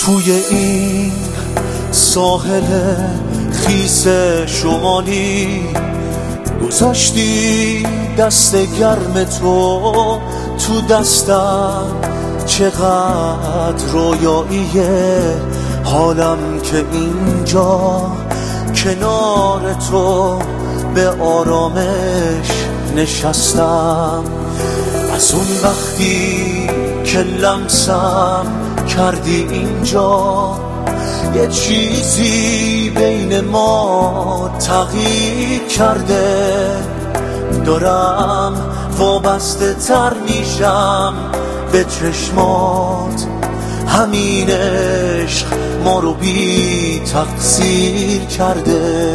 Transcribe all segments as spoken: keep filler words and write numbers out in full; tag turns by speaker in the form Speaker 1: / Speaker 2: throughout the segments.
Speaker 1: توی این ساحل خیس شمالی گذاشتی دست گرم تو تو دستم، چقدر رویاییه حالم که اینجا کنار تو به آرامش نشستم. از اون وقتی که لمسم کردی اینجا، یه چیزی بین ما تغییر کرده. دارم وابسته تر میشم به چشمات، همین عشق ما رو بی تقصیر کرده.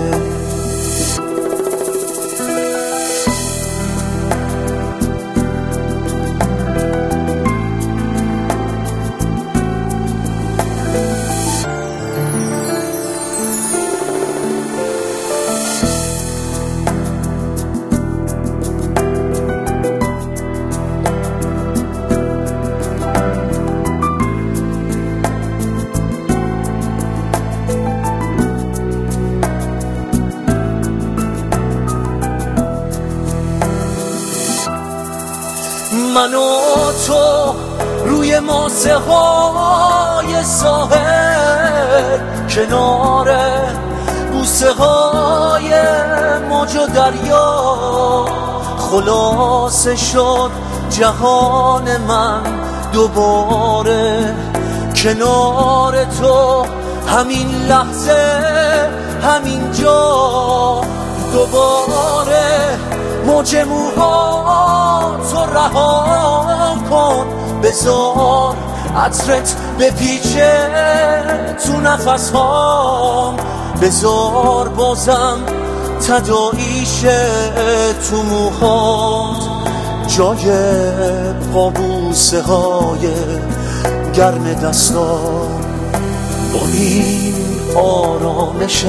Speaker 1: من و تو روی ماسه های ساحل، کنار بوسه های موج و دریا، خلاصه شد جهان من دوباره. کنار تو همین لحظه همین جا دوباره. موج موها تو رها کن، بذار عطرت بپیچه تو نفس هام، بذار بازم تداعیشه تو موهات. جای پابوسه های گرم دستان با این آرامشت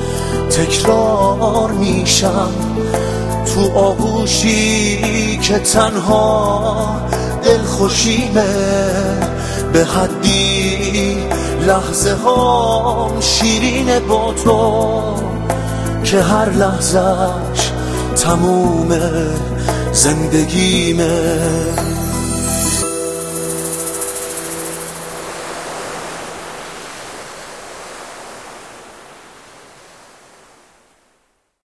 Speaker 1: تکرار میشم. تو آغوشی که تنها دلخوشیمه، به حدی لحظه هام شیرینه با تو، که هر لحظهش تموم زندگیمه.